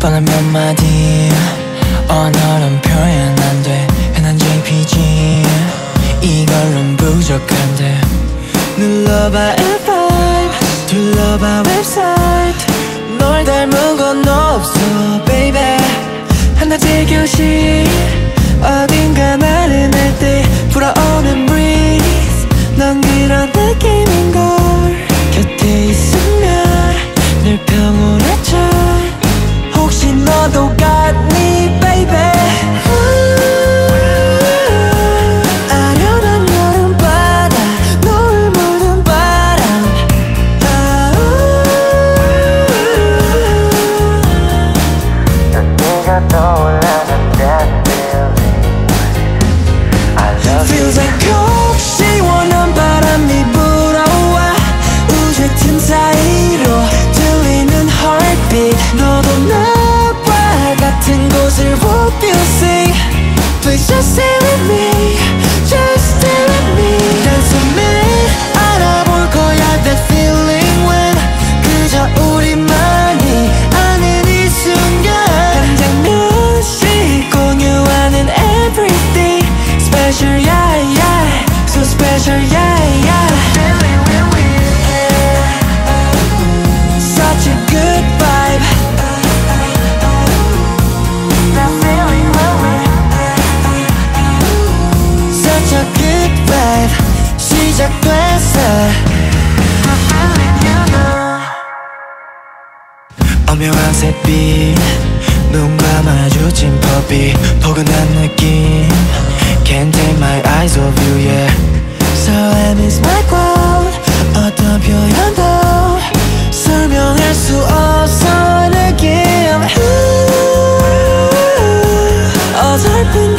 뻔한 몇 마디 언어론 표현 안 돼 흔한 JPG 이걸론 부족한데 눌러봐 F5 둘러봐 웹사이트 널 닮은 건 없어 baby 한낮의 교실 어딘가 나른할 때 불어오는 breeze 넌 그런 느낌인걸 곁에 있으면 늘 평온해져 혹시 너도 같니 baby 아련한 여름바다 노을 물든 바람 네가 떠올라는 that feeling I love Feels like 꼭 시원한 바람이 불어와 우주 틈 사이로 들리는 heartbeat 너도 나와 같은 곳을 hope you see Please just stay with me Just stay with me 단숨에 알아볼 거야 that feeling when 그저 우리만이 아는 이 순간 한 장면씩 공유하는 everything Special yeah yeah So special yeah yeah Feeling when we're here Such a good vibe That feeling when we're Such a good vibe 시작됐어 That feeling you know 오묘한 샛빛 눈과 마주친 법이 포근한 느낌 Can't take my eyes off you yeah So I miss my quote 어떤 표현도 설명할 수 없어 느낌 어설픈